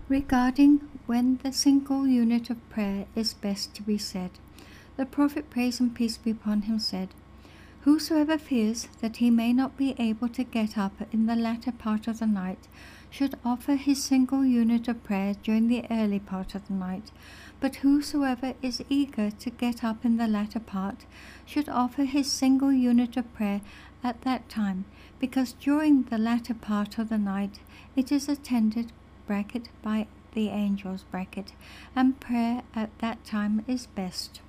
Regarding when the single unit of prayer is best to be said, the prophet, praise and peace be upon him, said, "Whosoever fears that he may not be able to get up in the latter part of the night should offer his single unit of prayer during the early part of the night. But whosoever is eager to get up in the latter part should offer his single unit of prayer at that time, because during the latter part of the night it is attended (by the angels), and prayer at that time is best."